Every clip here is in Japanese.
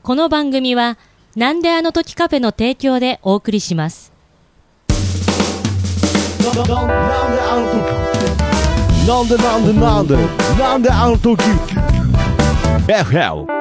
この番組はなんであの時カフェの提供でお送りします。 なんであの時 FL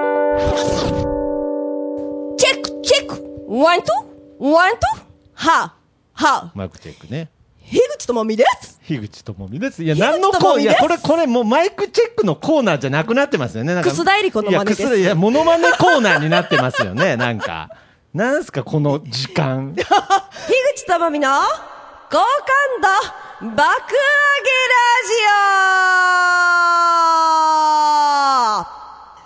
チェックチェックワンツーワンツーはマイクチェックね。 樋口智美です。 樋口智美です。いや、何のコーナー、いや、これもうマイクチェックのコーナーじゃなくなってますよね。なんか楠田絵理子の真似です。 いや、モノマネコーナーになってますよね。なんか。なんすか、この時間。 樋口智美の好感度爆上げラジオ。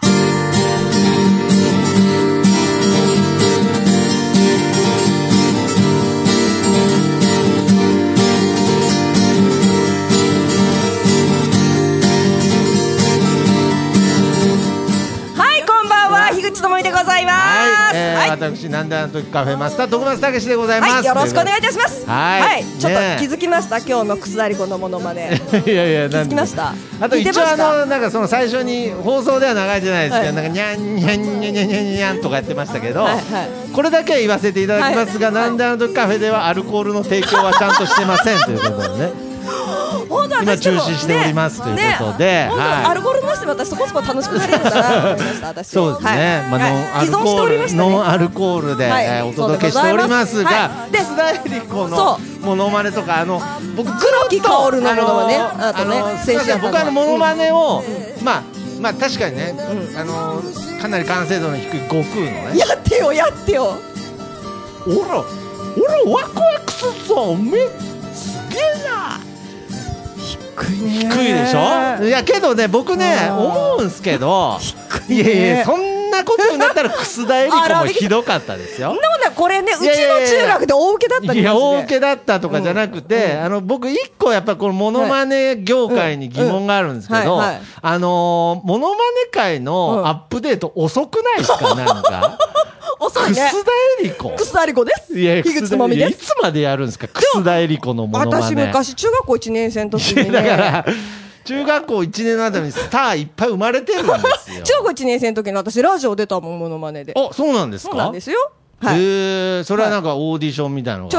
樋口智美でございます。 はい、私なんであの時カフェマスター徳松武史でございます。 はい、よろしくお願いいたします。 はい、 ちょっと気づきました、今日の楠田絵理子のモノマネ。 いやいや、 気づきました。 あと一応なんかその最初に放送では流れてないですけど、なんかニャンニャンニャンニャンニャンニャンとかやってましたけど、これだけは言わせていただきますが、なんであの時カフェではアルコールの提供はちゃんとしてませんということでね。今中止しておりますということで、 アルコール飲ませて私そこそこ楽しくなれるんだなと思いました。私そうですね、ノンアルコールでお届けしておりますが、楠田絵理子のモノマネとか、僕黒木薫のモノマネ、あとね、 僕モノマネをまあ確かにね、かなり完成度の低い悟空のね、 やってよやってよ。 おらワクワクするぞ、おめえすげえな。低いでしょ。いやけどね、僕ね思うんすけど、いやそんなことになったら楠田絵理子もひどかったですよ。 でもね、これね、うちの中学で大受けだった。 いや大受けだったとかじゃなくて、僕一個やっぱこのモノマネ業界に疑問があるんですけど、モノマネ界のアップデート遅くないですか。なんか遅いね。 楠田絵理子です。 いや、 樋口智美です。 いつまでやるんですか、楠田絵理子のモノマネ。 私昔中学校1年生の時にね、 だから中学校1年のあたりにスターいっぱい生まれてるんですよ。 中学校1年生の時に私ラジオ出たもん、モノマネで。 あ、そうなんですか。 そうなんですよ。 それはなんかオーディションみたいなのがあって、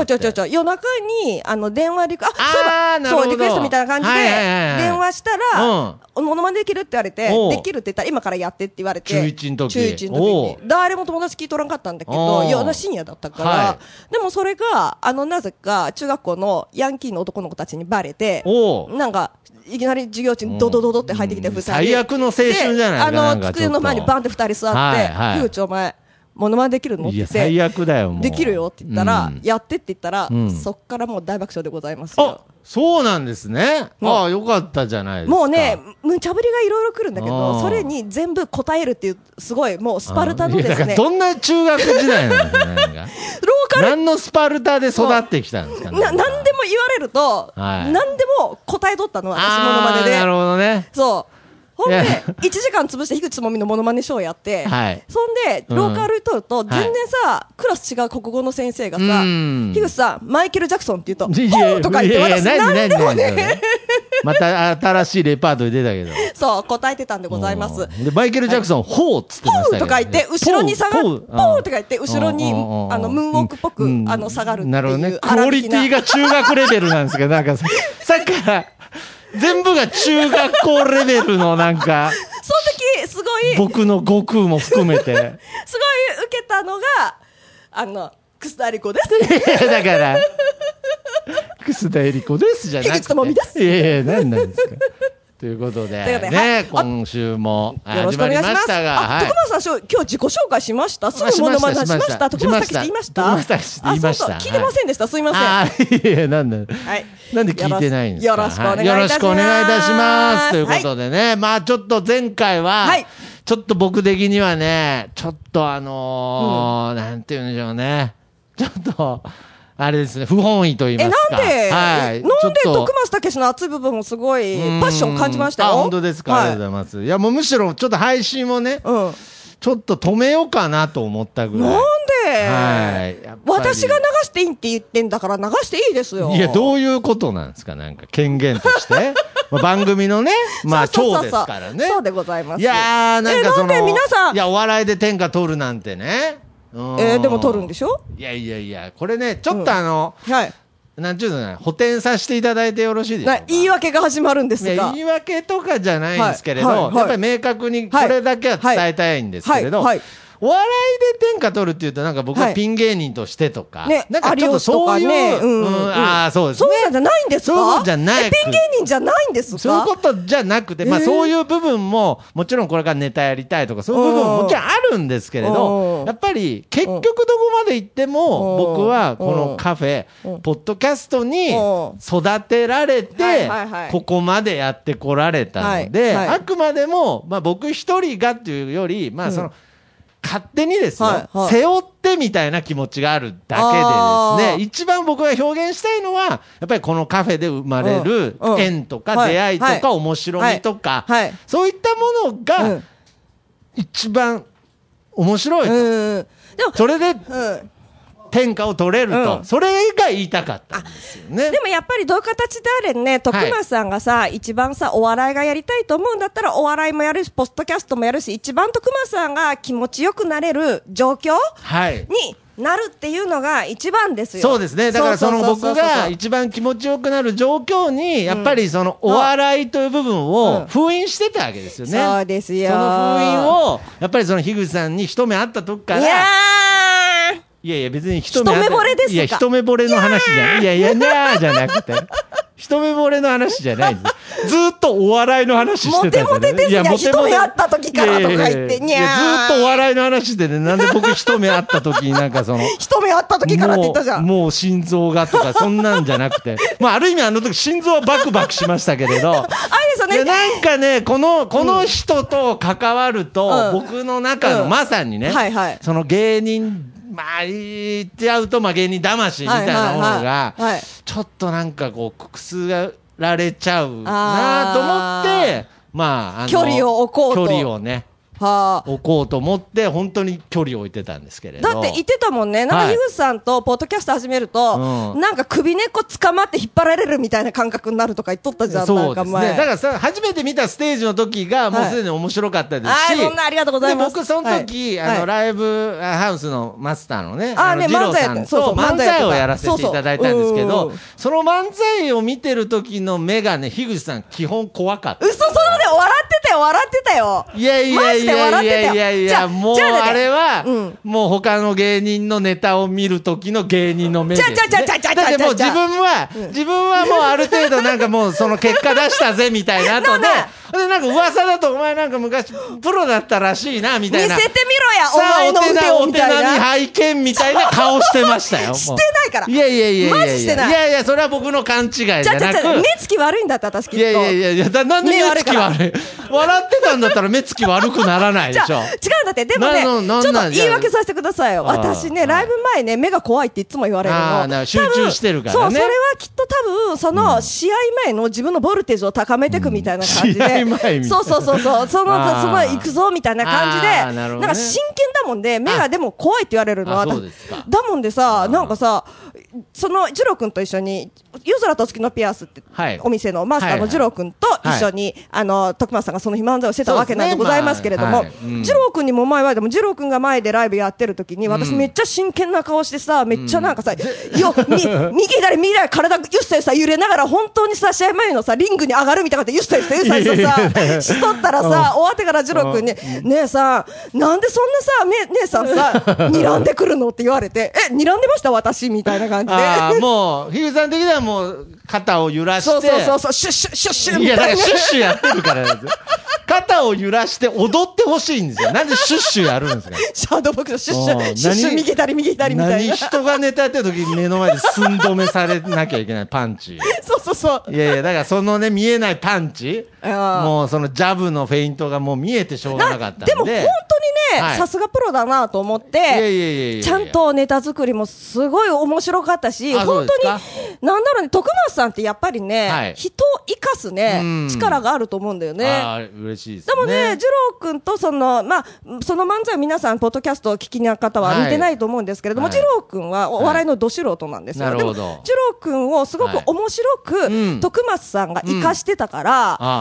夜中に電話リクエストみたいな感じで電話したら、モノマネできるって言われて、できるって言ったら今からやってって言われて、 中1の時に誰も友達聞いとらんかったんだけど、深夜だったから、でもそれがなぜか中学校のヤンキーの男の子たちにバレて、なんかいきなり授業中にドドドドって入ってきて、 最悪の青春じゃないですか。 机の前にバンって2人座って「樋口お前モノマネできるの?」って言って、 最悪だよ、もうできるよって言ったら、やってって言ったら、そっからもう大爆笑でございますよ。 そうなんですね。よかったじゃないですか。 もうね、無茶ぶりがいろいろ来るんだけど、それに全部答えるっていう、すごいもうスパルタのですね。 どんな中学時代なんですか。何のスパルタで育ってきたんですかね。 何でも言われると、何でも答えとったの、私モノマネで。 なるほどね。 そう。ほんで1時間潰して樋口智美のモノマネショーやって、そんで廊下歩いとると、全然さ、クラス違う国語の先生がさ、樋口さんマイケル・ジャクソンって言うと「ほう」とか言って、私何でもね、 また新しいレパートリー出たけど、 そう答えてたんでございます。 でマイケル・ジャクソン「ほう」っつってましたけど、 とか言って後ろに下がる、ポーとか言って後ろにムーンウォークっぽく下がるっていう。 なるほどね。クオリティが中学レベルなんですけど、なんかさっきから全部が中学校レベルの、なんかその時すごい僕の悟空も含めてすごい受けたのが楠田絵理子です。 だから楠田絵理子ですじゃなくて、 樋口智美です。 いやいや、何なんですか。ということでね、今週も始まりましたが、 徳松さん、今日自己紹介しました。すぐモノマネしました。徳松武史って言いました。 徳松武史って言いました。 聞いてませんでした。すいません。 いや、なんで聞いてないんですか。 よろしくお願いいたします。 よろしくお願いいたします。ということでね、まあちょっと前回はちょっと僕的にはね、ちょっとなんて言うんでしょうね、ちょっとあれですね、不本意と言いますか。 なんで徳松武史の熱い部分をすごいパッション感じましたよ。 本当ですか。ありがとうございます。いや、もうむしろちょっと配信をね、ちょっと止めようかなと思ったぐらい。 なん私が流していいって言ってんだから流していいですよ。 いや、どういうことなんですか、なんか権限として番組のね、まあ長ですからね。 そうでございます。 いやー、なんかその、 なんで皆さん、 いや、お笑いで天下取るなんてね。 でも取るんでしょ。 いや、これね、ちょっとはい、なんちゅうのね、補填させていただいてよろしいでしょうか。 言い訳が始まるんですが。 言い訳とかじゃないんですけれど、やっぱり明確にこれだけは伝えたいんですけれど、お笑いで天下取るっていうと、なんか僕はピン芸人としてとか、なんかちょっとそういう、そうですね。 そうじゃないんですか。 そうじゃない。 ピン芸人じゃないんですか。 そういうことじゃなくて、まあそういう部分も、もちろんこれからネタやりたいとか、そういう部分ももちろんあるんですけれど、やっぱり結局どこまで行っても、僕はこのカフェ、ポッドキャストに育てられて、ここまでやってこられたので、あくまでも、まあ僕一人がっていうより、まあその、勝手にですね、背負ってみたいな気持ちがあるだけでですね、一番僕が表現したいのは、やっぱりこのカフェで生まれる縁とか出会いとか面白みとか、そういったものが一番面白いと。それで、天下を取れると、それが言いたかったんですよね。 でもやっぱりどういう形であれね、徳松さんがさ、一番さ、お笑いがやりたいと思うんだったら、お笑いもやるし、ポッドキャストもやるし、一番徳松さんが気持ちよくなれる状況になるっていうのが一番ですよ。 そうですね。だからその僕が一番気持ちよくなる状況に、やっぱりそのお笑いという部分を封印してたわけですよね。 そうですよ。 その封印を、やっぱりその樋口さんに一目会った時から、いや別に一目惚れですか。 いや一目惚れの話じゃない。いやにゃーじゃなくて一目惚れの話じゃないんです。ずーっとお笑いの話してたんですよね。 モテモテですよ。一目会った時からとか言ってにゃー。 ずーっとお笑いの話でね、なんで僕一目会った時になんかその一目会った時からって言ったじゃん。 もう心臓がとかそんなんじゃなくて、まあある意味あの時心臓はバクバクしましたけれど、あれですよね。 なんかね、この人と関わると、僕の中のまさにね、その芸人、まあ言っちゃうと、まあ芸人魂みたいなものが、ちょっとなんかこう、くすがられちゃうなと思って、まあ、 距離を置こうと。 距離をね。置こうと思って本当に距離を置いてたんですけれど、 だって言ってたもんね、なんか樋口さんとポッドキャスト始めると、なんか首根っこ捕まって引っ張られるみたいな感覚になるとか言っとったじゃん。 そうですね。だからさ、初めて見たステージの時がもうすでに面白かったですし、 そんなありがとうございます。 僕その時、ライブハウスのマスターのね、 二郎さんと漫才をやらせていただいたんですけど、その漫才を見てる時の目がね、樋口さん基本怖かった。 嘘、それで笑ってたよ。 いや、もうあれは、もう他の芸人のネタを見る時の芸人の目ですね。だってもう自分はもうある程度なんかもうその結果出したぜみたいな後で、なんか噂だとお前なんか昔プロだったらしいなみたいな。 見せてみろや、お前の腕をみたいな。 お手並み拝見みたいな顔してましたよ。 してないから。 いや。 マジしてない。 いや、それは僕の勘違いじゃなく。 目つき悪いんだった、私きっと。 いや、なんで目つき悪い。笑ってたんだったら目つき悪くならないでしょ。 違うんだって、でもね、ちょっと言い訳させてくださいよ。私ね、ライブ前ね、目が怖いっていつも言われるの。 集中してるからね。 そう、それはきっと多分、その試合前の自分のボルテージを高めていくみたいな感じで。そう、その行くぞみたいな感じで、なんか真剣だもんで、目がでも怖いって言われるのは、だもんでさ、なんかさ、そのジロー君と一緒に、夜空と月のピアスってお店のマスターのジロー君と一緒に、徳松さんがその日漫才をしてたわけなんでございますけれども、ジロー君にも前はでも、ジロー君が前でライブやってる時に、私めっちゃ真剣な顔してさ、めっちゃなんかさ、右左体ゆっさゆさ揺れながら、本当にさ、試合前のさ、リングに上がるみたいなゆっさゆささ、しとったらさ、終わってからジロー君に、ねえさ、なんでそんなさ、姉さんさ、睨んでくるのって言われて、睨んでました私みたいな感じで。 もう、樋口さん的にはもう、肩を揺らして。 そう、シュッシュッシュッシュッみたいな。 いや、だからシュッシュやってるからなんですよ。肩を揺らして踊ってほしいんですよ。なんでシュッシュやるんですか。 シャドーボックスシュッシュ、シュッシュ右左みたいな。 何人がネタやってる時に目の前で寸止めされなきゃいけないパンチ。 そう。 いや、だからそのね、見えないパンチ。もうそのジャブのフェイントがもう見えてしょうがなかったんで。 でも本当にさすがプロだなと思って、ちゃんとネタ作りもすごい面白かったし、本当になんだろうね、徳松さんってやっぱりね、人を生かすね力があると思うんだよね。 嬉しいですね。 でもね、二郎君とその漫才を皆さんポッドキャストを聞きの方は見てないと思うんですけれども、二郎君はお笑いのど素人なんですよ。でも二郎君をすごく面白く徳松さんが生かしてたから、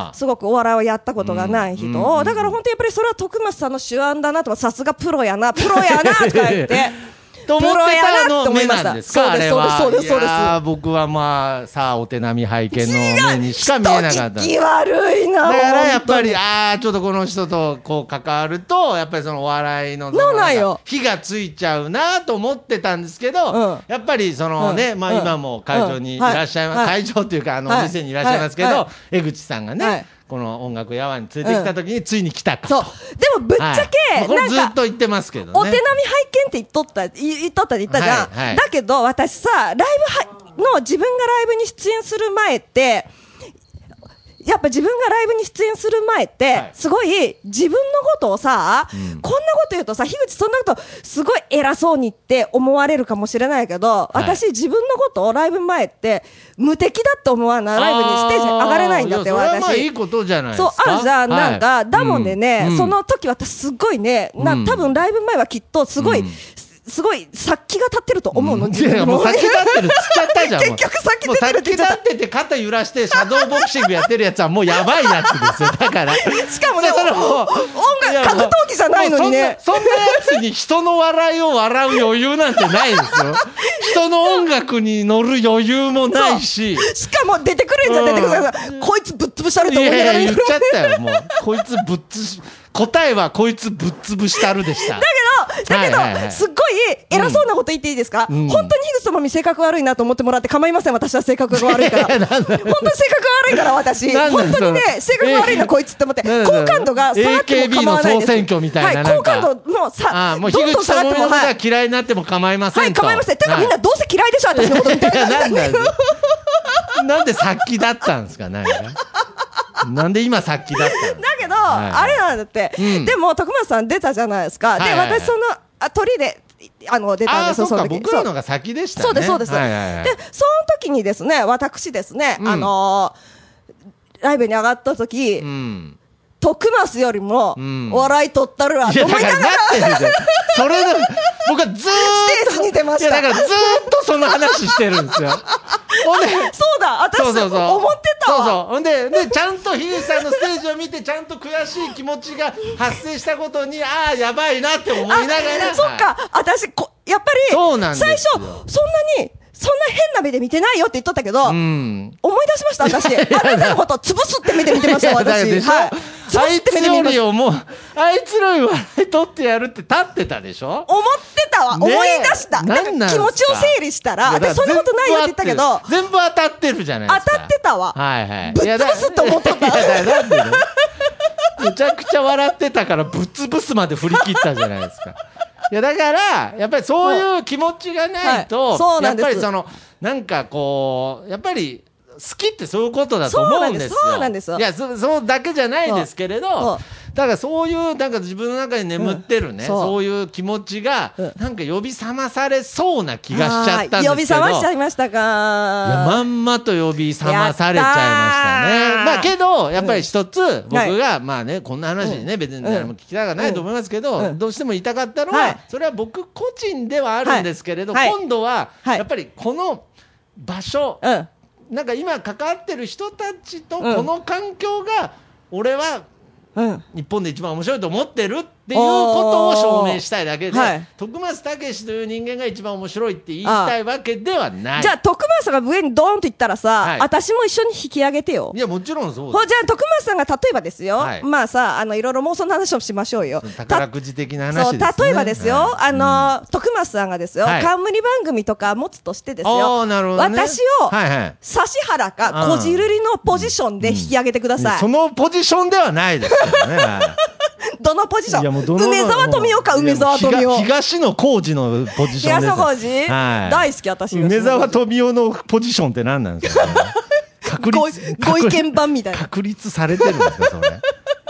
すごくお笑いをやったことがない人を、だから本当にやっぱりそれは徳松さんの手腕だなとか、さすがプロやなとか言ってと思ってたの目なんですか、あれは。 そうです。 僕はまあさあお手並み拝見の目にしか見えなかった。 気悪いな。 だからやっぱりちょっとこの人とこう関わるとやっぱりそのお笑いの火がついちゃうなと思ってたんですけど、やっぱりそのね、まあ今も会場にいらっしゃいます、会場っていうかお店にいらっしゃいますけど、江口さんがね、この音楽やわに連れてきた時についに来たかと。 でもぶっちゃけこれずっと言ってますけどね。 お手並み拝見って言ったじゃん。だけど私さ、ライブの自分がライブに出演する前ってやっぱ自分がライブに出演する前って、すごい自分のことをさ、こんなこと言うとさ、樋口そんなことすごい偉そうにって思われるかもしれないけど、私自分のことをライブ前って無敵だって思わない、ライブにステージに上がれないんだって。 私それはまあいいことじゃないですか。 そうあるじゃん、なんかだもんでね、その時私すごいね、多分ライブ前はきっとすごい殺気が立ってると思うの。 もう殺気立ってるっつっちゃったじゃん。 結局殺気出てるって言っちゃった。 殺気立ってて肩揺らしてシャドーボクシングやってるやつはもうやばいやつですよ。だからしかもね、音楽格闘技じゃないのにね。 そんなやつに人の笑いを笑う余裕なんてないですよ。人の音楽に乗る余裕もないし、 しかも出てくるんじゃん、出てくる。こいつぶっ潰したると思う。 言っちゃったよ。もうこいつぶっ潰答えはこいつぶっ潰したるでした。 だけどすっごい偉そうなこと言っていいですか。本当に樋口様に性格悪いなと思ってもらって構いません。私は性格が悪いから。本当に性格悪いから私。本当にね、性格悪いなこいつって思って。好感度が下がっても構わないです。 AKB の総選挙みたいな。好感度もさ、もう樋口様のことが嫌いになっても構いませんと。構いません。てかみんなどうせ嫌いでしょ、私のことみたいな。 なんで殺気だったんですか。なんで今さっきだったの。 だけど、あれなんだって。でも徳松さん出たじゃないですか。で私その鳥で出たんですよ。 そうか、僕らのが先でしたね。 そうですそうです。でその時にですね、私ですね、ライブに上がった時、徳松よりも笑い取ったるわと思いながら、 それで僕はずーっとステージに出ました。 だからずーっとその話してるんですよ。 そうだ、私思ってたわ。 ほんでちゃんと樋口さんのステージを見てちゃんと悔しい気持ちが発生したことにやばいなって思いながら、 そっか、私やっぱり最初そんな変な目で見てないよって言っとったけど、思い出しました。私あなたのこと潰すって目で見てました。私あいつよりをもうあいつらに笑い取ってやるって立ってたでしょ。 思ってたわ。思い出した。気持ちを整理したら、私そんなことないよって言ったけど、 全部当たってるじゃないですか。 当たってたわ。ぶっ潰すって思っとった。 めちゃくちゃ笑ってたからぶっ潰すまで振り切ったじゃないですか。だからやっぱりそういう気持ちがないと、やっぱりなんかこうやっぱり好きってそういうことだと思うんですよ。 そうなんですよ。 いや、そうだけじゃないですけれど、だからそういうなんか自分の中に眠ってるね、そういう気持ちがなんか呼び覚まされそうな気がしちゃったんですけど、 呼び覚ましちゃいましたか。 いや、まんまと呼び覚まされちゃいましたね。まあけどやっぱり一つ僕がまあね、こんな話ね、別に誰も聞きたくないと思いますけど、どうしても言いたかったのは、それは僕個人ではあるんですけれど、今度はやっぱりこの場所、なんか今関わってる人たちとこの環境が俺は日本で一番面白いと思ってるっていうことを証明したいだけで、徳松武史という人間が一番面白いって言いたいわけではない。 じゃあ徳松さんが上にドーンといったらさ、私も一緒に引き上げてよ。 いや、もちろんそうです。 じゃあ徳松さんが例えばですよ、まあさ、いろいろ妄想の話をしましょうよ。 宝くじ的な話ですね。 例えばですよ、徳松さんがですよ、冠番組とか持つとしてですよ、私を指原かこじるりのポジションで引き上げてください。 そのポジションではないですよね。 どのポジション？梅沢富美男か、梅沢富美男。 東野幸治のポジションです。 東野幸治？大好き、私。 梅沢富美男のポジションって何なんですか？ ご意見番みたいな。 確立されてるんですか、それ。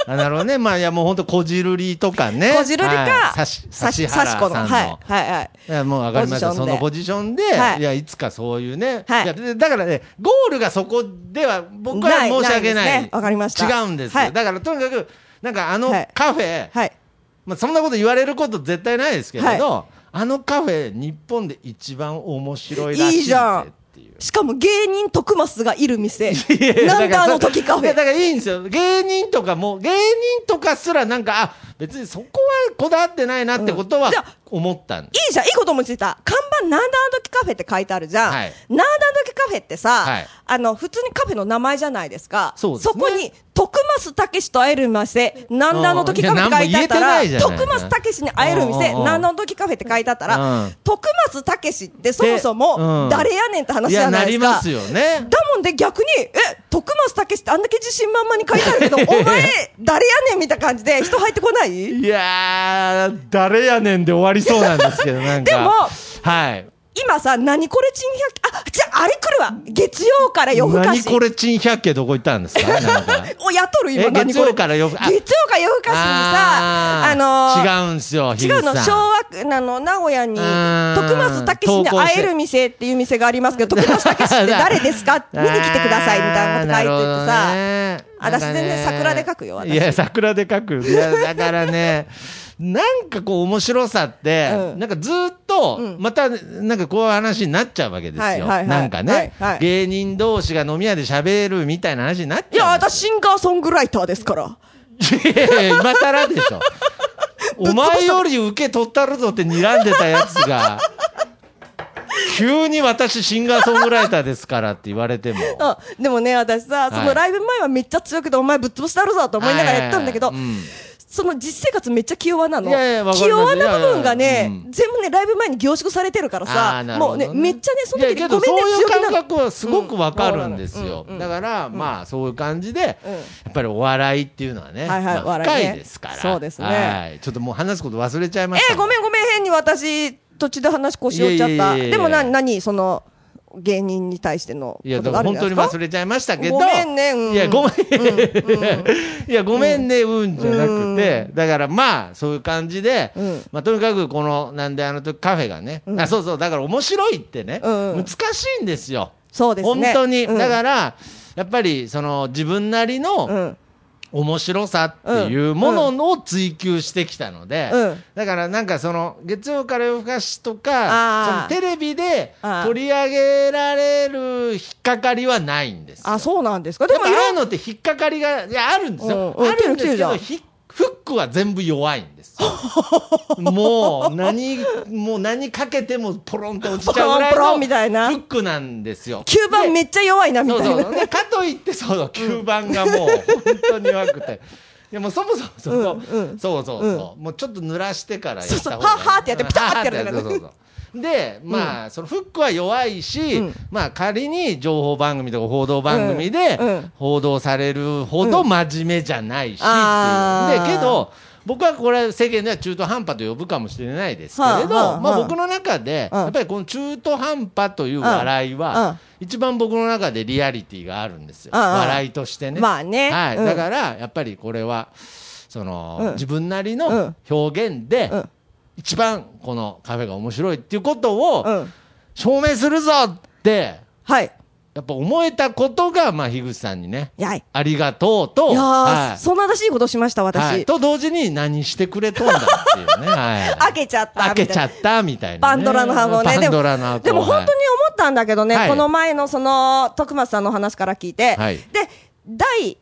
なるほどね。まあいやもう本当こじるりとかね。 こじるりか、 指原さんの。 はいやもうわかりました。そのポジションで、いやいつかそういうね。いやだからね、ゴールがそこでは僕は申し訳ない。 わかりました。 違うんですよ。だからとにかくなんかカフェ、まあそんなこと言われること絶対ないですけれど、カフェ日本で一番面白いらしい。いいじゃん。 しかも芸人徳増がいる店。なんだ時カフェ。 だからいいんですよ。芸人とかすらなんか別にそこはこだわってないなってことは思ったんです。 いいじゃん、いいこと思いついた。看板なんだ時カフェって書いてあるじゃん。なんだ時カフェってさ、普通にカフェの名前じゃないですか。そこに徳増たけしと会える店、なんだ時カフェって書いてあったら、徳増たけしに会える店、なんだ時カフェって書いてあったら、徳増たけしってそもそも誰やねんって話じゃないですか。 なりますよね。 だもんで逆に徳増たけしってあんだけ自信満々に書いてあるけどお前誰やねんみたいな感じで人入ってこない？ いやー誰やねんで終わりそうなんですけどなんかでもはい今さ、何これ珍百景、じゃあ、あれ来るわ。月曜から夜更かし。 何これ珍百景どこ行ったんですかなんかお、雇る今、 月曜から夜更かしにさ、 違うんすよ、 違うの、昭和、名古屋に、徳増たけしに会える店っていう店がありますけど、徳増たけしって誰ですか見に来てくださいみたいなこと書いててさ、私全然桜で書くよ、私。 いや、桜で書く。いや、だからね、なんかこう面白さって、なんかずっと、また、なんかこういう話になっちゃうわけですよ。なんかね、芸人同士が飲み屋で喋るみたいな話になっちゃう。いや、 私シンガーソングライターですから。 いやいや、今更でしょ。お前より受け取ったるぞって睨んでたやつが、急に私シンガーソングライターですからって言われても。 でもね、私さ、そのライブ前はめっちゃ強くて、お前ぶっ潰したるぞと思いながらやったんだけど、その実生活めっちゃ気弱なの。気弱な部分がね、全部ね、ライブ前に凝縮されてるからさ、もうね、めっちゃね、その時ごめんね、そういう感覚はすごくわかるんですよ。だから、まあ、そういう感じで、やっぱりお笑いっていうのはね、深いですから。 そうですね。 ちょっともう話すこと忘れちゃいました。 ごめん、変に私、途中で話腰折っちゃった。でも何その、芸人に対しての。 いや、だから本当に忘れちゃいましたけど。 ごめんね、 いや、ごめん。いや、ごめんね、じゃなくて、だからまあ、そういう感じで、まあ、とにかくこの、なんで時カフェがね、そうそう、だから面白いってね、難しいんですよ。 そうですね。 本当に。だから、やっぱり、その、自分なりの、面白さっていうものを追求してきたので、だからなんかその月曜から夜更かしとかそのテレビで取り上げられる引っかかりはないんですよ。 そうなんですか。 でもああいうのって引っかかりがあるんですよ。あるんですけどフックは全部弱いんですよ。もう何かけてもポロンって落ちちゃうぐらいのフックなんですよ。 9番めっちゃ弱いなみたいな。 かといって9番がもう本当に弱くて。いやもうそもそもそうもうちょっと濡らしてからやった方がいい。 はってやってピタッてやるから。 でまあそのフックは弱いし、まあ仮に情報番組とか報道番組で報道されるほど真面目じゃないしっていうけど僕はこれ世間では中途半端と呼ぶかもしれないですけれど、まあ僕の中でやっぱりこの中途半端という笑いは一番僕の中でリアリティがあるんですよ。笑いとしてね。 まあね。 はい。だからやっぱりこれはその自分なりの表現で一番このカフェが面白いっていうことを証明するぞってやっぱ思えたことがまあ樋口さんにねありがとうと、 そんならしいことしました私、 と同時に何してくれとんだっていうね、 開けちゃったみたいなパンドラの箱ね。でも本当に思ったんだけどね、この前のその徳松さんの話から聞いて、で第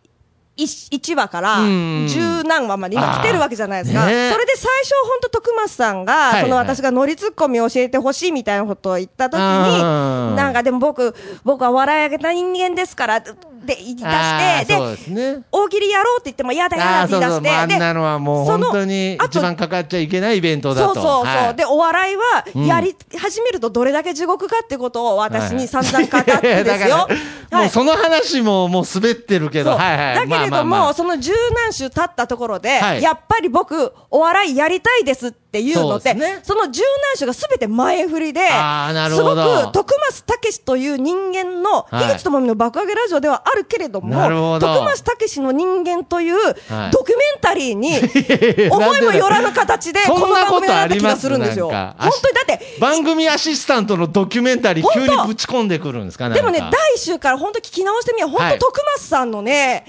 1話から十何話まで今来てるわけじゃないですか。それで最初本当徳松さんがその私がノリツッコミを教えてほしいみたいなことを言った時になんかでも僕は笑い上げた人間ですからって言い出してで大喜利やろうって言っても嫌だって言い出してあんなのはもう本当に一番かかっちゃいけないイベントだと。 そうでお笑いはやり始めるとどれだけ地獄かってことを私に散々語ってですよ。 もうその話ももう滑ってるけどだけれどもその十何週経ったところでやっぱり僕お笑いやりたいですってっていうのって、その十何種がすべて前振りで、すごく徳増たけしという人間の、樋口智美の爆上げラジオではあるけれども、徳増たけしの人間というドキュメンタリーに思いもよらぬ形でこの番組になった気がするんですよ。本当にだって番組アシスタントのドキュメンタリー急にぶち込んでくるんですかね。 でもね、第1週から本当聞き直してみよう。本当徳増さんのね、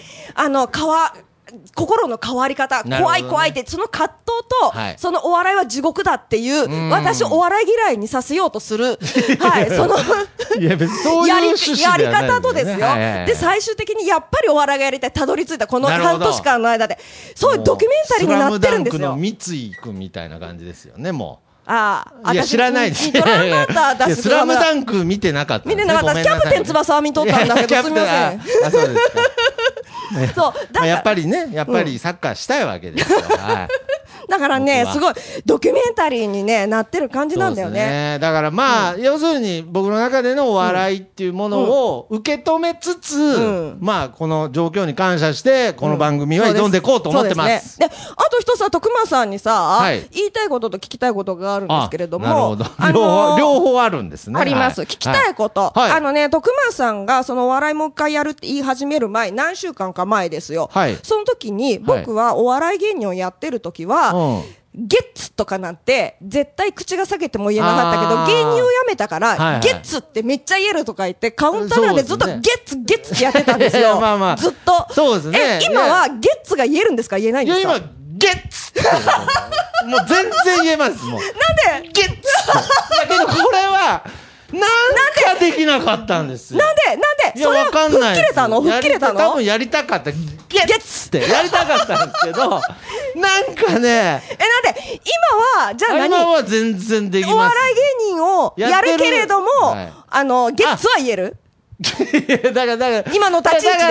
心の変わり方、怖い怖いって、その葛藤と、そのお笑いは地獄だっていう、私をお笑い嫌いにさせようとする、そのやり方とですよ。で、最終的にやっぱりお笑いがやりたい、たどり着いたこの半年間の間で、そういうドキュメンタリーになってるんですよ。 スラムダンクの三井君みたいな感じですよね、もう。 いや知らないです。 スラムダンク見てなかった。 見てなかった。キャプテン翼は見とったんだけど、すみません。 そうですか。そうやっぱりね、サッカーしたいわけですよ。 だからね、すごいドキュメンタリーにねなってる感じなんだよね。 だからまあ要するに僕の中でのお笑いっていうものを受け止めつつ、まあこの状況に感謝してこの番組は挑んでいこうと思ってます。 で、あと一つは徳間さんにさ、言いたいことと聞きたいことがあるんですけれども、 両方あるんですね。 あります。聞きたいこと、徳間さんがそのお笑いもう一回やるって言い始める前、何週間か前ですよ。その時に僕はお笑い芸人をやってる時はゲッツとかなんて絶対口が裂けても言えなかったけど、芸人を辞めたからゲッツってめっちゃ言えるとか言ってカウンター内でずっとゲッツゲッツってやってたんですよ。ずっと。 そうですね。 今はゲッツが言えるんですか、言えないんですか？ 今ゲッツってもう全然言えます。もうなんでゲッツだけどこれはなんかできなかったんですよ。 なんでいや、わかんない。 吹っ切れたの多分やりたかった。ゲッツってやりたかったんですけど、なんかね。 なんで今は、じゃあ今は全然できます。 お笑い芸人をやるけれども、ゲッツは言える？ だから今の立ち位置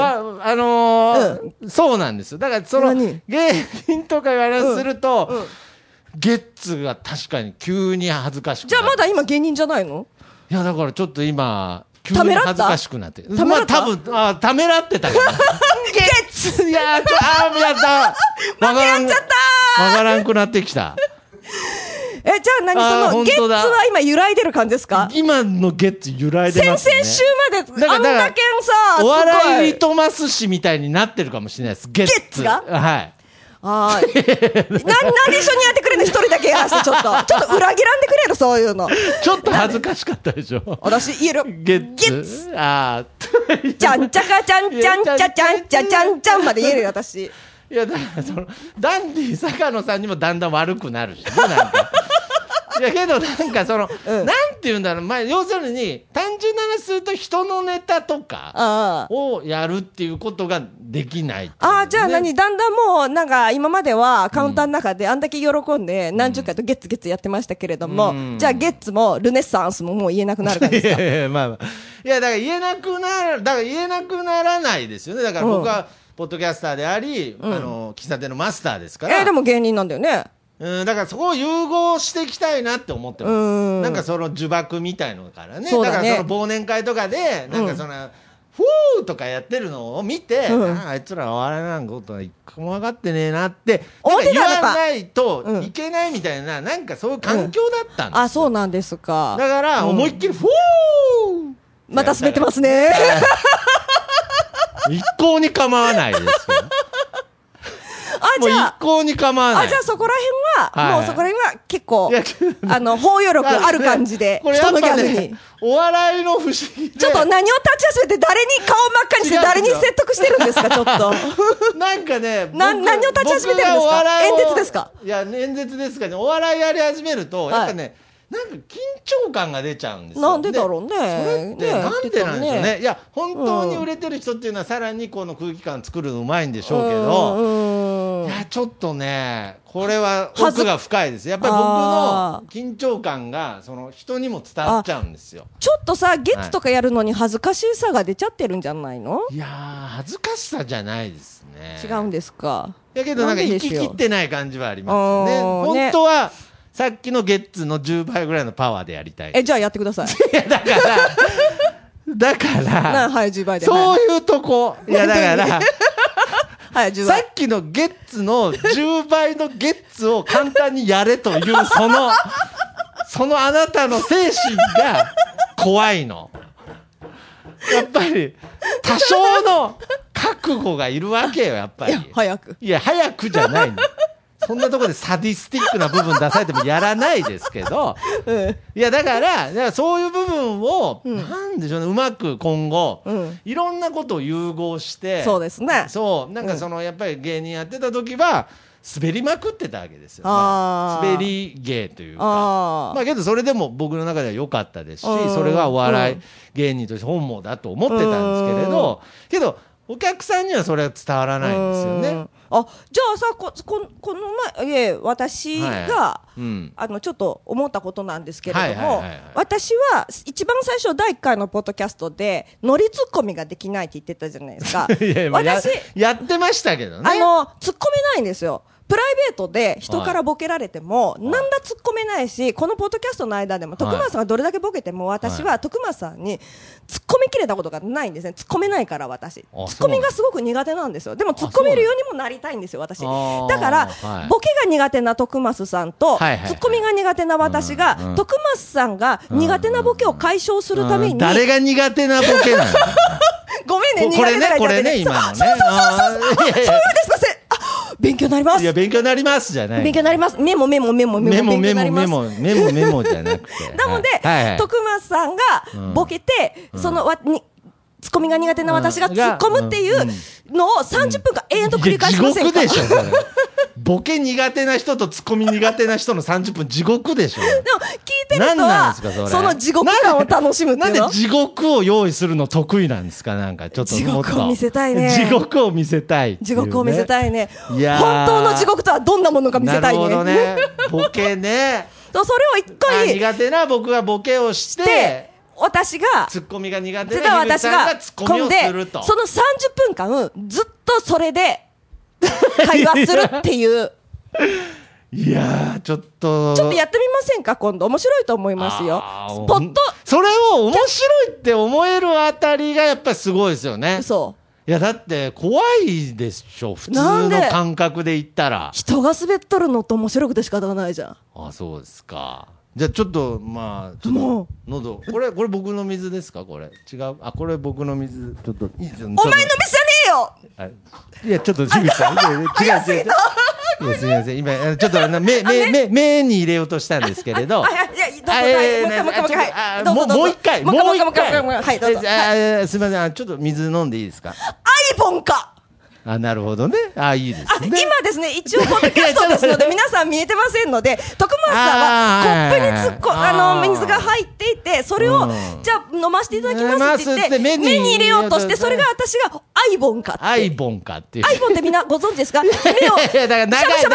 で。そうなんですよ。だからその芸人とか言われすると、ゲッツが確かに急に恥ずかしくなって。 じゃあまだ今芸人じゃないの？ いやだからちょっと今急に恥ずかしくなって。まあ多分ためらってたけど。ゲッツいややったまたやっちゃった。 わからんくなってきた。 じゃあ何そのゲッツは今揺らいでる感じですか？ 今のゲッツ揺らいでますね。 先々週まであんだけさ、 お笑いリトマス紙みたいになってるかもしれないです。ゲッツが？ はい。 なんで一緒にやってくれるの？一人だけやらせてちょっと裏切らんでくれる、そういうの。 ちょっと恥ずかしかったでしょ。 私言える。 ゲッツ。 ちゃんちゃかちゃんちゃんちゃちゃんちゃちゃんちゃんまで言えるよ私。 いやだからそのダンディ坂野さんにもだんだん悪くなるしね、なんか。いやけどなんかその、なんていうんだろう、まあ要するに単純な話すると人のネタとかをやるっていうことができない、ね。 じゃあだんだんもうなんか今まではカウンターの中であんだけ喜んで何十回とゲッツゲッツやってましたけれども、じゃあゲッツもルネッサンスももう言えなくなる感じですか？いやだから言えなくならないですよね。だから僕はポッドキャスターであり、喫茶店のマスターですから。 でも芸人なんだよね。 だからそこを融合していきたいなって思ってます。なんかその呪縛みたいのからね。だからその忘年会とかでなんかそのフーとかやってるのを見て、あいつらお笑いなんかことは一個も分かってねえなって言わないといけないみたいな、なんかそういう環境だったんですよ。 そうなんですか。 だから思いっきりフーまた滑ってますね。 一向に構わないですよ。もう一向に構わない。 じゃあそこら辺は、もうそこら辺は結構包容力ある感じで、人のギャグに。 お笑いの不思議で。 ちょっと何を立ち始めて誰に顔真っ赤にして誰に説得してるんですか、ちょっと。 なんかね、 何を立ち始めてるんですか？演説ですか？ いや、演説ですかね。お笑いやり始めると、やっぱね、なんか緊張感が出ちゃうんですよ。 なんでだろうね。 それってなんでなんでしょうね。いや本当に売れてる人っていうのはさらにこの空気感作るのうまいんでしょうけど、いやちょっとねこれは奥が深いです。やっぱり僕の緊張感がその人にも伝わっちゃうんですよ。 ちょっとさゲッツとかやるのに恥ずかしさが出ちゃってるんじゃないの？ いや恥ずかしさじゃないですね。 違うんですか。 だけどなんか生き切ってない感じはありますね。本当はさっきのゲッツの10倍ぐらいのパワーでやりたい。 じゃあやってください。 いやだからはい、10倍で。 そういうとこ。いやだからはい、 さっきのゲッツの10倍のゲッツを簡単にやれというそのあなたの精神が怖いの。やっぱり多少の覚悟がいるわけよ、やっぱり。 早くじゃないの。そんなところでサディスティックな部分出されてもやらないですけど、いやだからそういう部分を、なんでしょうね、うまく今後、いろんなことを融合して、 そうですね、 なんかやっぱり芸人やってた時は滑りまくってたわけですよ、滑り芸というか、けどそれでも僕の中では良かったですし、それがお笑い芸人として本望だと思ってたんですけれど、けどお客さんにはそれは伝わらないんですよね。 じゃあさ、この前私が、ちょっと思ったことなんですけれども、私は一番最初第1回のポッドキャストでノリツッコミができないって言ってたじゃないですか。 私やってましたけどね。 突っ込めないんですよ。プライベートで人からボケられても、なんだ突っ込めないし、このポッドキャストの間でも徳松さんがどれだけボケても、私は徳松さんに突っ込みきれたことがないんですね。突っ込めないから私突っ込みがすごく苦手なんですよ。でも突っ込めるようにもなりたいんですよ、私。だからボケが苦手な徳松さんと突っ込みが苦手な私が、徳松さんが苦手なボケを解消するために、 誰が苦手なボケなのごめんね、苦手なこれね、今のね。 そういうことですか。勉強になります。 いや、勉強になりますじゃない。 勉強になります。メモじゃなくて。なので、徳松さんがボケて、ツッコミが苦手な私が突っ込むっていうのを30分間永遠と繰り返しませんか。 地獄でしょ、それ。ボケ苦手な人とツッコミ苦手な人の30分地獄でしょ。でも聞いてる人はその地獄感を楽しむっていうの。 なんで地獄を用意するの得意なんですか。なんかちょっと地獄を見せたいね。 地獄を見せたい。 地獄を見せたいね。本当の地獄とはどんなものか見せたいね。 なるほどね。ボケね。 それを一回苦手な僕がボケをして私がツッコミが苦手な樋口さんがツッコミをすると。 その30分間ずっとそれで会話するっていういやーちょっとやってみませんか。今度面白いと思いますよ。ポッとそれを面白いって思えるあたりがやっぱりすごいですよね。いやだって怖いでしょ、普通の感覚で言ったら。 人が滑っとるのって面白くて仕方がないじゃん。 そうですか。じゃあちょっとちょっと喉これ僕の水ですか。これ違う。これ僕の水。ちょっといいですよ。 お前の水じゃねえよ。いやちょっと樋口さん違う。すみません、今ちょっと目に入れようとしたんですけれど。もう一回。すみません、ちょっと水飲んでいいですか。 アイボンか。 なるほどね。いいですね。 今ですね、一応ポッドキャストですので皆さん見えてませんので、徳松さんはコップに水が入っていて、それをじゃあ飲ませていただきますって言って目に入れようとして、それが私がアイボンかって。 アイボンかっていう。 アイボンってみんなご存知ですか。目をだから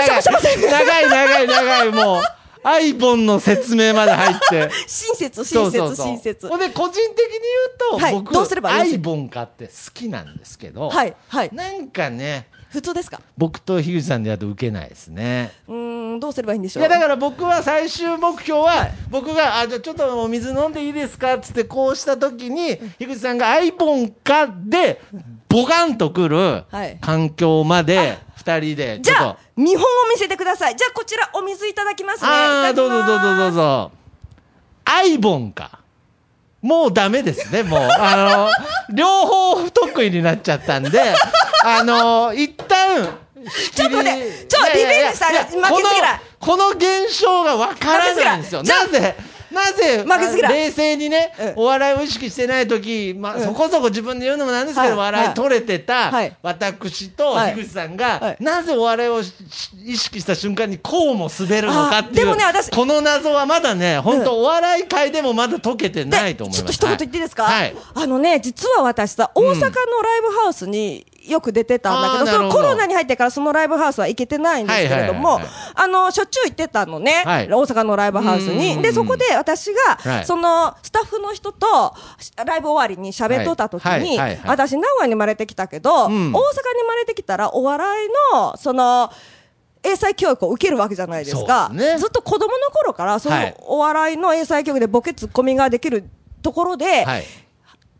長いもう。アイボンの説明まで入って親切。 ほんで個人的に言うと、僕アイボンかって好きなんですけど、なんかね普通ですか。 僕と樋口さんでやると受けないですね。 どうすればいいんでしょう。 いやだから僕は最終目標は、僕がじゃあちょっとお水飲んでいいですかっつってこうした時に、樋口さんがアイボンかでボガンとくる環境まで2人でじゃあ見本を見せてください。じゃあこちらお水いただきますね。 どうぞ。アイボンか。もうダメですね。もう両方不得意になっちゃったんで一旦ちょっとね、リベンジしたら負けず嫌い。 この現象がわからないんですよ。なぜ冷静にね、お笑いを意識してない時、そこそこ自分で言うのもなんですけど、笑い取れてた私と樋口さんが、なぜお笑いを意識した瞬間にこうも滑るのかっていう、この謎はまだね、本当お笑い界でもまだ解けてないと思います。 ちょっと一言言っていいですか。実は私さ、大阪のライブハウスによく出てたんだけど、コロナに入ってからそのライブハウスは行けてないんですけれども、しょっちゅう行ってたのね、大阪のライブハウスに。でそこで私がそのスタッフの人とライブ終わりに喋っとった時に、私名古屋に生まれてきたけど、大阪に生まれてきたらお笑いのその英才教育を受けるわけじゃないですか。ずっと子供の頃からそのお笑いの英才教育でボケツッコミができるところで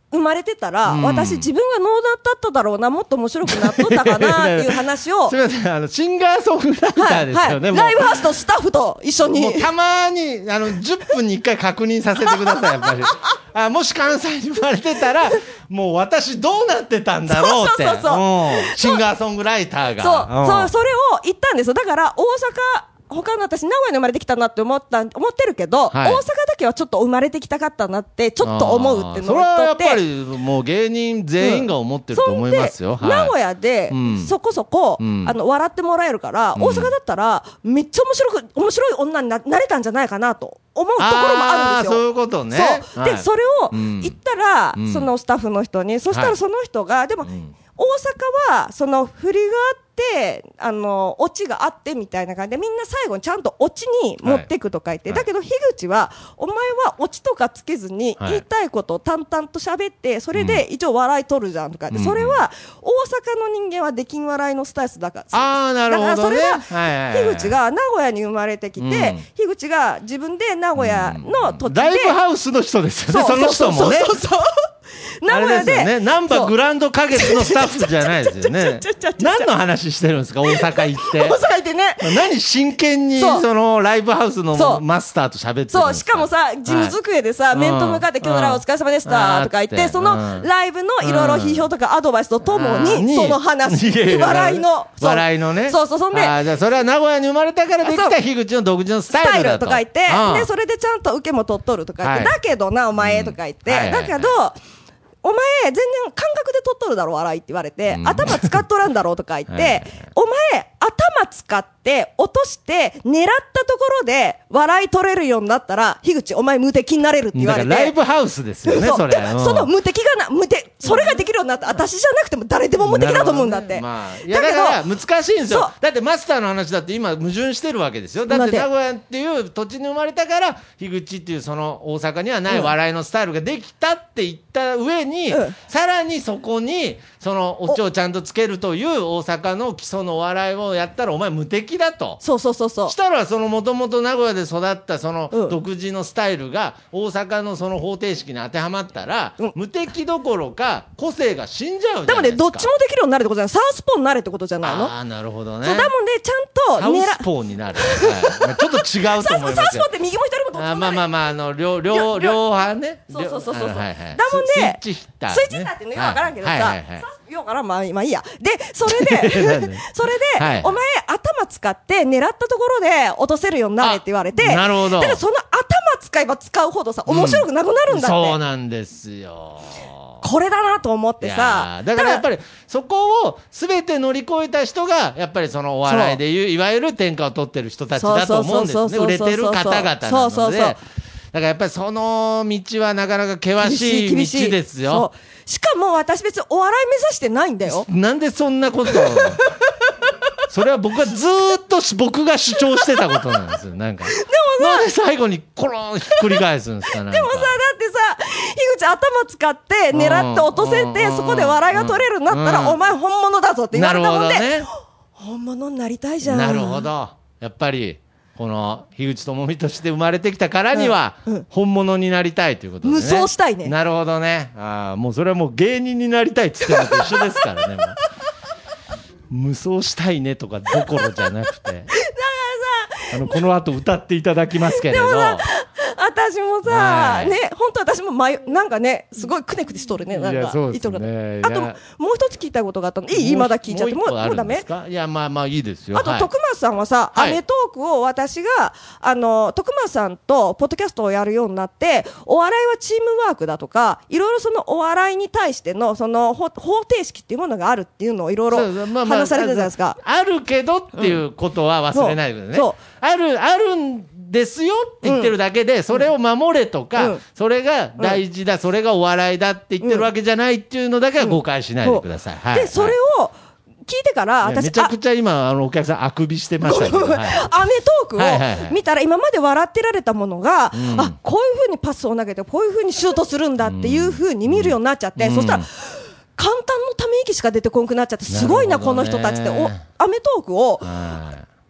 生まれてたら、私自分がノーだっただろうな、もっと面白くなっとったかなっていう話をすみません、シンガーソングライターですよね、 ライブハウスのスタッフと一緒にもうたまに10分に1回確認させてください、やっぱりもし関西に生まれてたらもう私どうなってたんだろうって、シンガーソングライターがそれを言ったんですよ。だから大阪、他の私名古屋に生まれてきたなって思ってるけど、大阪だけはちょっと生まれてきたかったなってちょっと思うっていうのを言っとって、 それはやっぱりもう芸人全員が思ってると思いますよ。 名古屋でそこそこ笑ってもらえるから、大阪だったらめっちゃ面白い女になれたんじゃないかなと思うところもあるんですよ。 そういうことね。 でそれを言ったら、そのスタッフの人に、そしたらその人がでも大阪はその振りがあってオチがあってみたいな感じで、みんな最後にちゃんとオチに持っていくとか言って、だけど樋口はお前はオチとかつけずに言いたいことを淡々と喋って、それで一応笑い取るじゃんとか、それは大阪の人間はできん笑いのスタイルだから、 なるほどね、 だからそれは樋口が名古屋に生まれてきて、樋口が自分で名古屋の土地でライブハウスの人ですよね、その人もね。名古屋でナンバグランド花月のスタッフじゃないですよね。何の話してるんですか、大阪行って。 大阪行ってね、 何真剣にそのライブハウスのマスターと喋ってるんですか。 そう、しかもさ、事務机でさ、面と向かって今日のライブお疲れ様でしたとか言って、そのライブのいろいろ批評とかアドバイスとともにその話、笑いのね、 そうそんで、 じゃあそれは名古屋に生まれたからできた樋口の独自のスタイルだとか言って、でそれでちゃんと受けも取っとるとか言って、だけどなお前とか言って、だけどお前全然感覚で取っとるだろ笑いって言われて、頭使っとらんだろうとか言って、お前頭使って落として狙ったところで笑い取れるようになったら、樋口お前無敵になれるって言われて、 ライブハウスですよね、それ。 その無敵がそれができるようになったら、私じゃなくても誰でも無敵だと思うんだって。 いやだから難しいんですよ。だってマスターの話だって今矛盾してるわけですよ。だって名古屋っていう土地に生まれたから、樋口っていうその大阪にはない笑いのスタイルができたって言った上に、さらにそこにそのオチをちゃんとつけるという大阪の基礎の笑いをやったらお前無敵だと。 そうしたらそのもともと名古屋で育ったその独自のスタイルが大阪のその方程式に当てはまったら、無敵どころか個性が死んじゃうじゃないですか。 でもね、どっちもできるようになるってことじゃない、サウスポーになれってことじゃないの。 なるほどね。 そうだもんね、ちゃんとサウスポーになる、ちょっと違うと思いますよ。 サウスポーって右も左もどっちもなれ。 両派ね。 そうだもんね、 スイッチヒッターっていうのよくわからんけどさ、ようからん、まあいいや。でそれでお前頭使って狙ったところで落とせるようになれって言われて、 なるほど。 だからその頭使えば使うほどさ面白くなくなるんだって。 そうなんですよ。 これだなと思ってさ、 だからやっぱりそこを全て乗り越えた人がやっぱりそのお笑いでいういわゆる天下を取ってる人たちだと思うんですね。売れてる方々なので、だからやっぱりその道はなかなか険しい道ですよ。 しかも私別にお笑い目指してないんだよ。 なんでそんなことそれは僕はずーっと僕が主張してたことなんですよ。なんかでもなんで最後にコロンひっくり返すんですか。 でもさ、だってさ、樋口頭使って狙って落とせて、そこで笑いが取れるんだったら、お前本物だぞって言われたもんで、本物になりたいじゃん。 なるほど。やっぱりこの樋口智美として生まれてきたからには本物になりたいということでね。 無双したいね。 なるほどね。もうそれはもう芸人になりたいって言ってるのと一緒ですからね。無双したいねとかどころじゃなくて、だからさ、この後歌っていただきますけれど、 私もさ、ね、本当私もなんかね、すごいくねくねしとるね、なんか言っとるから。あともう一つ聞きたいことがあったの。いい？まだ聞いちゃってもうダメ？ いやまあいいですよ。 あと徳松さんはさ、アメトークを私が徳松さんとポッドキャストをやるようになって、お笑いはチームワークだとか、いろいろそのお笑いに対してのその方程式っていうものがあるっていうのをいろいろ話されてたじゃないですか。 あるけどっていうことは忘れないでくださいね。あるんですよって言ってるだけで、それを守れとか、それが大事だ、それがお笑いだって言ってるわけじゃないっていうのだけは誤解しないでください。 でそれを聞いてから私めちゃくちゃ今お客さんあくびしてましたけど、アメトークを見たら今まで笑ってられたものが、こういうふうにパスを投げてこういうふうにシュートするんだっていうふうに見るようになっちゃって、そしたら簡単のため息しか出てこんくなっちゃって、すごいなこの人たちって、アメトークを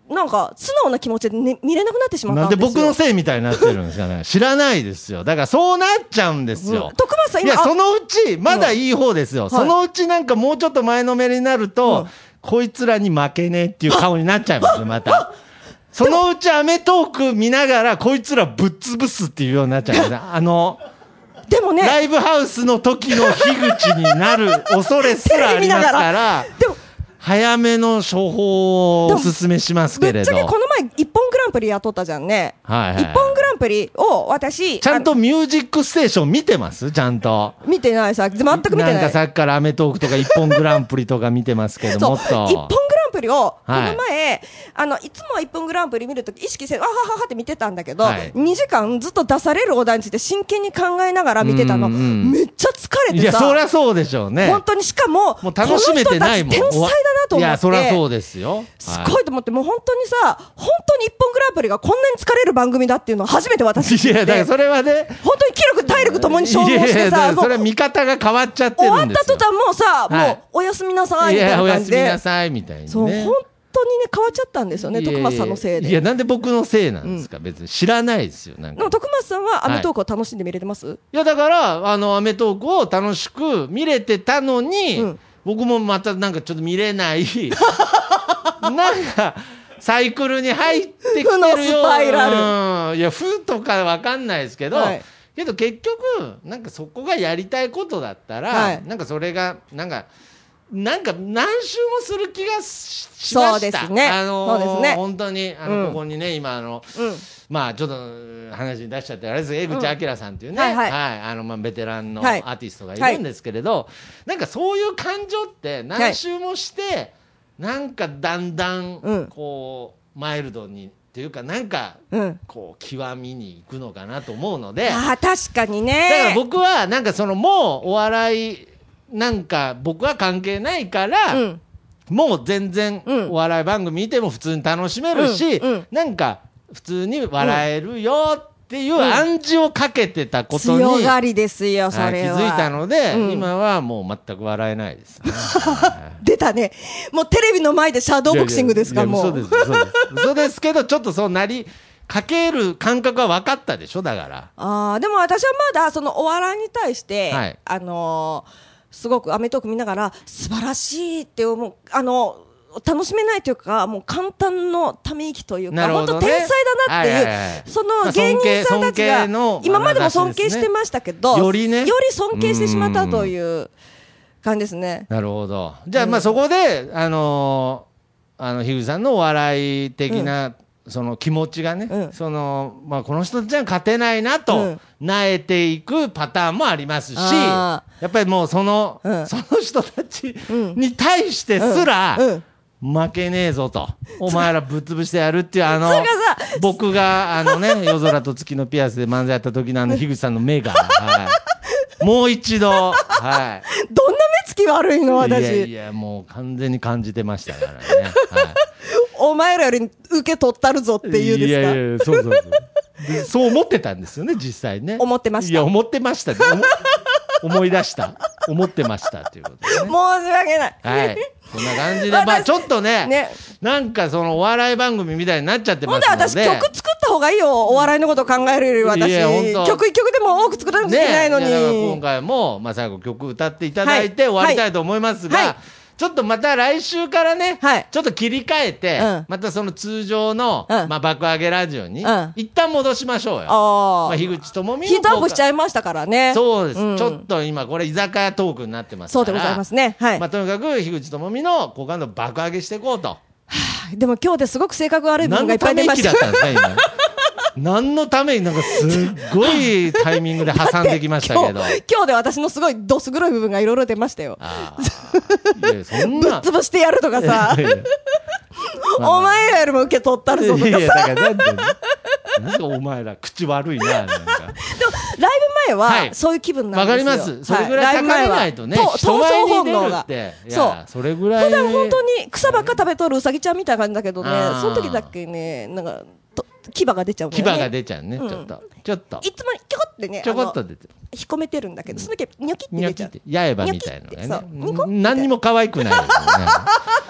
なんか素直な気持ちで、ね、見れなくなってしまったんですよ。 なんで僕のせいみたいになってるんですかね。知らないですよ。だからそうなっちゃうんですよ。 徳松さん今、 いや、そのうち、まだいい方ですよ。そのうちなんかもうちょっと前のめりになると、こいつらに負けねえっていう顔になっちゃいますね、また。そのうちアメトーク見ながら、こいつらぶっ潰すっていうようになっちゃうんですね。でもね、ライブハウスの時の樋口になる恐れすらありますから、でも早めの処方をおすすめしますけれど。 ぶっちゃけこの前一本グランプリやっとったじゃんね。 はいはい、 一本グランプリを私ちゃんとミュージックステーション見てます？ちゃんと見てないさ、全く見てない。 なんかさっきからアメトークとか一本グランプリとか見てますけどもっと一本グランプリをこの前、いつもは一本グランプリ見るとき意識してわはははって見てたんだけど、2時間ずっと出されるお題について真剣に考えながら見てたの。めっちゃ疲れてさ。 いや、そりゃそうでしょうね。 本当に、しかももう楽しめてないもん。 この人たち天才だなと思って。 いや、そりゃそうですよ。 すごいと思って、もう本当にさ、本当に一本グランプリがこんなに疲れる番組だっていうのは初めて私知って。 いや、だからそれはね、 本当に気力体力ともに消耗してさ、 それは見方が変わっちゃってるんですよ。 終わった途端もうさ、もうおやすみなさいみたいな感じで。 おやすみなさいみたいにね。 そう、本当にね、変わっちゃったんですよね、徳松さんのせいで。 いや、なんで僕のせいなんですか、別に知らないですよ。なんかでも徳松さんはアメトークを楽しんで見れてます？ いや、だからアメトークを楽しく見れてたのに、僕もまたなんかちょっと見れないなんかサイクルに入ってきてるよ。負のスパイラル。いや、負とかわかんないですけど、けど結局なんかそこがやりたいことだったら、なんかそれがなんか何周もする気がしました。 そうですね。そうですね。 本当にここにね今まあちょっと話に出しちゃってあれですけど、江口明さんっていうね、まあベテランのアーティストがいるんですけれど、なんかそういう感情って何周もしてなんかだんだんこうマイルドにっていうかなんかこう極みに行くのかなと思うので、 確かにね。 だから僕はなんかもうお笑いなんか僕は関係ないから、もう全然お笑い番組見ても普通に楽しめるし、なんか普通に笑えるよっていう暗示をかけてたことに、 強がりですよ、それは。 気づいたので、今はもう全く笑えないです、ね。 出たね。もうテレビの前でシャドーボクシングですか、もう。 嘘ですけど、ちょっとそうなりかける感覚は分かったでしょ、だから。 でも私はまだそのお笑いに対して、すごくアメトーク見ながら素晴らしいって思う、楽しめないというか、もう簡単のため息というか、本当天才だなっていう、その芸人さんたちが今までも尊敬してましたけど、より尊敬してしまったという感じですね。 なるほど。じゃあまあそこで樋口さんのお笑い的なその気持ちがね、まあこの人たちは勝てないなとなえていくパターンもありますし、やっぱりもうその人たちに対してすら負けねえぞと、お前らぶっ潰してやるっていう僕が夜空と月のピアスで漫才やった時の樋口さんの目が、もう一度、どんな目つき悪いの私。 いやもう完全に感じてましたからね。 お前らより受け取ったるぞっていうですか。 そう思ってたんですよね、実際ね。 思ってました。 いや思ってました。思い出した。思ってましたということで、ね。 申し訳ない。 はい。こんな感じで、まあちょっとね、なんかそのお笑い番組みたいになっちゃってますので。 私曲作った方がいいよ。お笑いのこと考えるより私。曲一曲でも多く作らなきゃいけないのに。 今回もまあ最後曲歌っていただいて終わりたいと思いますが。ちょっとまた来週からね、ちょっと切り替えて、またその通常の、まあ爆上げラジオに、一旦戻しましょうよ。まあ樋口智美の。 ヒートアップしちゃいましたからね。 そうです。ちょっと今これ居酒屋トークになってますから。 そうでございますね。 まあとにかく樋口智美の好感度爆上げしていこうと。 でも今日ですごく性格悪い部分がいっぱい出ました。 何のため息だったんですか今。何のためになんかすっごいタイミングで挟んできましたけど今日で私のすごいどす黒い部分がいろいろ出ましたよ。そんなぶっ潰してやるとかさお前らよりも受け取ったるぞとかさ。 なんかお前ら口悪いな。なんかでもライブ前はそういう気分なんですよ。 わかります。それぐらい高めないとね、人前に出るって。それぐらい。 普段本当に草ばっか食べとるうさぎちゃんみたいな感じだけどね、その時だけね、なんか牙が出ちゃうね。 牙が出ちゃうね、ちょっと。 いつもちょこってね、 ちょこっと出てる。 引っ込めてるんだけど、その時ニョキって出ちゃう。 八重歯みたいなのがね。何にも可愛くないですよね。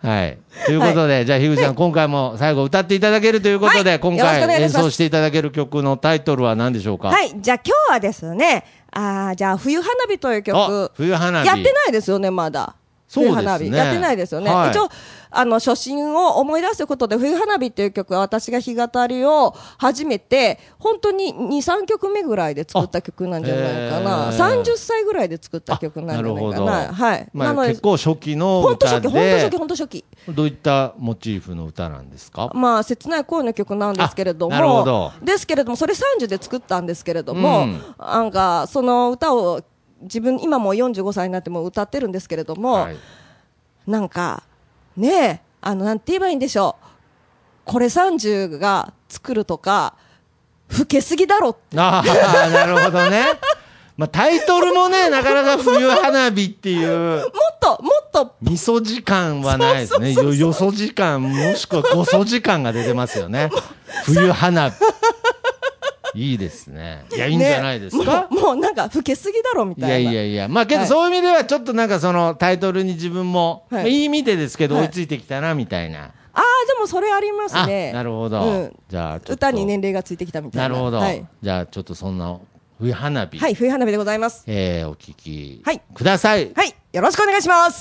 はい。ということで、じゃあ、樋口さん、今回も最後歌っていただけるということで、今回演奏していただける曲のタイトルは何でしょうか？ はい。じゃあ、今日はですね、じゃあ、冬花火という曲。 冬花火。 やってないですよね、まだ。 そうですね。 冬花火。やってないですよね。一応、初心を思い出すことで、冬花火っていう曲は私が弾き語りを始めて、本当に2、3曲目ぐらいで作った曲なんじゃないかな。30歳ぐらいで作った曲なんじゃないかな。はい。 なので、結構初期の歌で。 本当初期。 どういったモチーフの歌なんですか？ まあ、切ない声の曲なんですけれども、それ30で作ったんですけれども、なんか、その歌を今も45歳になっても歌ってるんですけれども、なんか、ねえ、なんて言えばいいんでしょう。これ30が作るとか、老けすぎだろって。 なるほどね。まあ、タイトルもね、なかなか冬花火っていう。 もっと。 味噌時間はないですね。よそ時間、もしくはごそ時間が出てますよね。冬花火。いいですね。いや、いいんじゃないですか。 もうなんか老けすぎだろみたいな。 いや。まあけどそういう意味ではちょっとなんかそのタイトルに自分も、いい意味でですけど追いついてきたなみたいな。 でもそれありますね。 なるほど。じゃあちょっと歌に年齢がついてきたみたいな。 なるほど。じゃあちょっとそんな冬花火。 はい、冬花火でございます。 お聞きください。 はい、よろしくお願いします。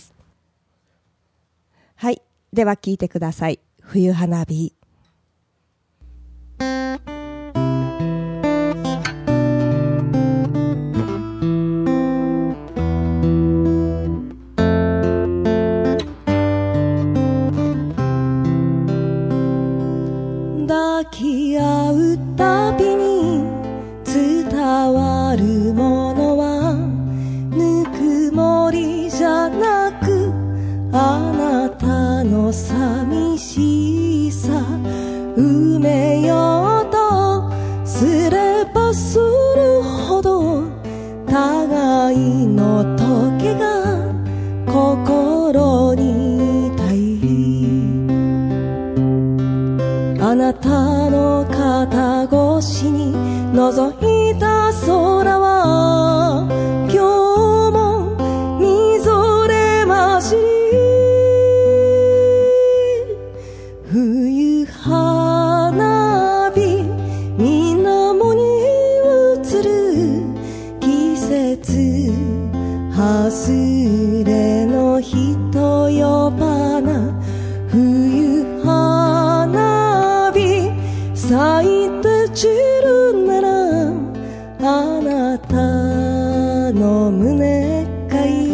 はい、では聞いてください。冬花火。抱き合うたびに伝わるものはぬくもりじゃなくあなたの寂しさ埋めようとすればするほど互いの時が心に大変あなたの肩越しに覗いた空は今日もみぞれまじり冬花火水面に映る季節外れの人よばな冬花火咲いて散るならあなたの胸かい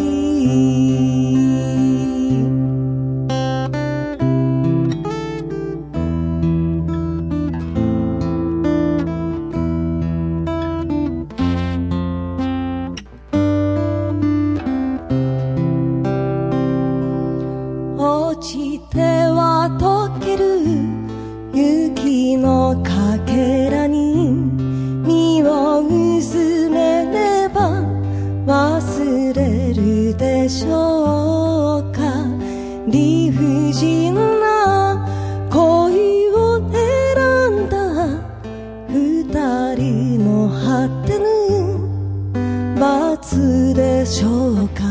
落ちては溶ける雪のかけらに身をうずめれば忘れるでしょうか理不尽な恋を選んだ二人の果てぬ罰でしょうか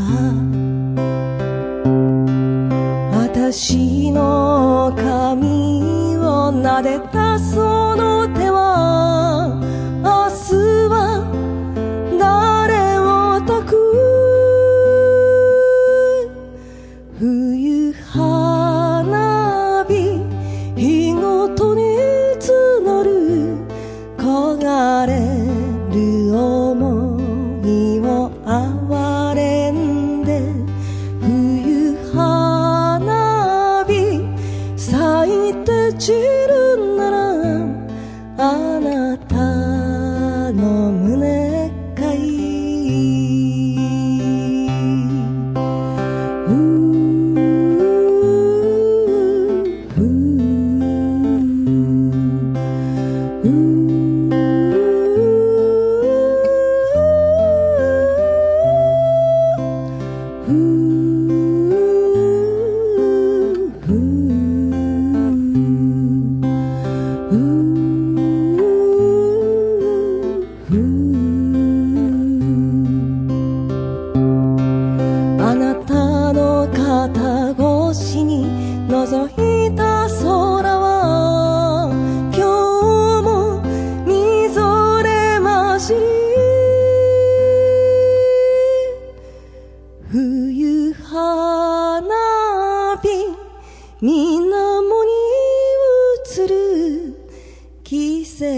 私の髪を撫でたその手は明日は誰を抱く冬花火日ごとに募る焦がれる想いを哀れんで冬花火咲いて散るならあなたの胸かい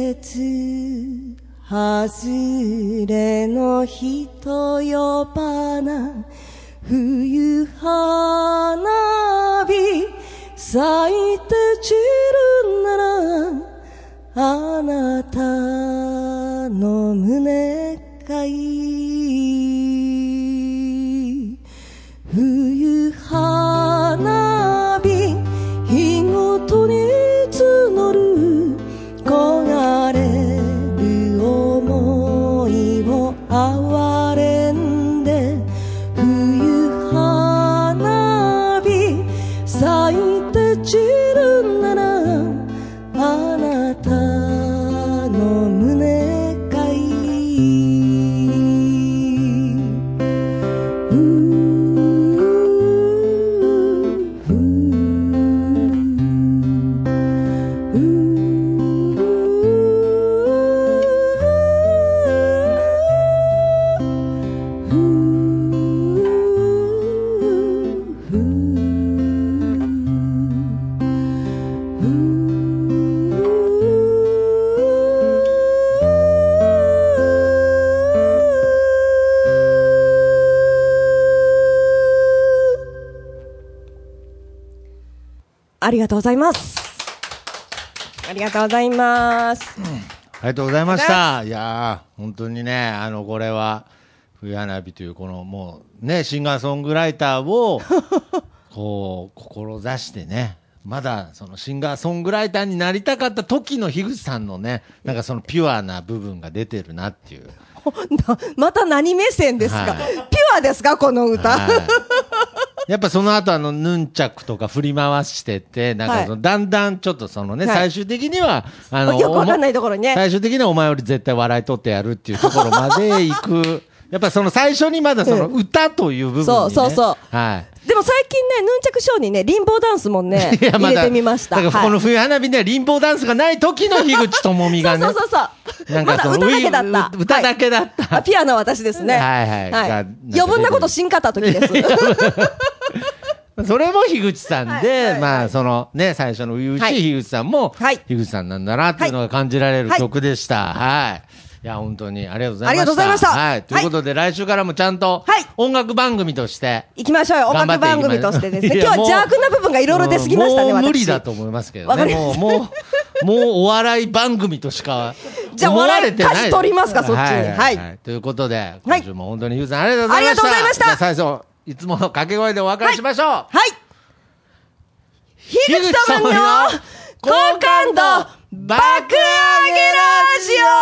節外れの人呼ばな冬花火咲いて散るならあなたの胸かい冬花火日ごとに募る焦がれる思いを哀れんで冬花火咲いて散るならあなたの胸かいありがとうございます。ありがとうございます。 ありがとうございました。いやー本当にねこれは冬花火というこのもうねシンガーソングライターをこう志してねまだそのシンガーソングライターになりたかった時の樋口さんのねなんかそのピュアな部分が出てるなっていうまた何目線ですか、はい、ピュアですかこの歌、はいやっぱその後ヌンチャクとか振り回しててなんかそのだんだんちょっとそのね、はい、最終的にはよくわかんないところにね最終的にはお前より絶対笑い取ってやるっていうところまで行くやっぱその最初にまだその歌という部分にね、 そうそうそう、 はい、 でも最近ねヌンチャクショーにねリンボーダンスもね入れてみました。 だからこの冬花火ではリンボーダンスがない時の樋口智美がねそうなんかまだ歌だけだった歌だけだった、 はい、ピュアな私ですねはいはい、 はい、余分なことしんかった時ですそれも樋口さんで、まあそのね最初の初々しい樋口さんも樋口さんなんだなっていうのが感じられる曲でした。はい。いや本当にありがとうございました。 ありがとうございました。 はい。ということで来週からもちゃんと音楽番組として行きましょうよ。音楽番組としてですね。今日は邪悪な部分がいろいろ出過ぎましたね。 もう無理だと思いますけどね。もうお笑い番組としか思われてない。 じゃあ笑い舵取りますかそっちに。はい。 ということで今週も本当に樋口さんありがとうございました。 ありがとうございました。 最初いつもの掛け声でお別れしましょう。 はい。樋口智美の好感度爆上げラジオ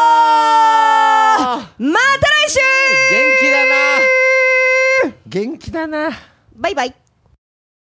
また来週元気だなバイバイ。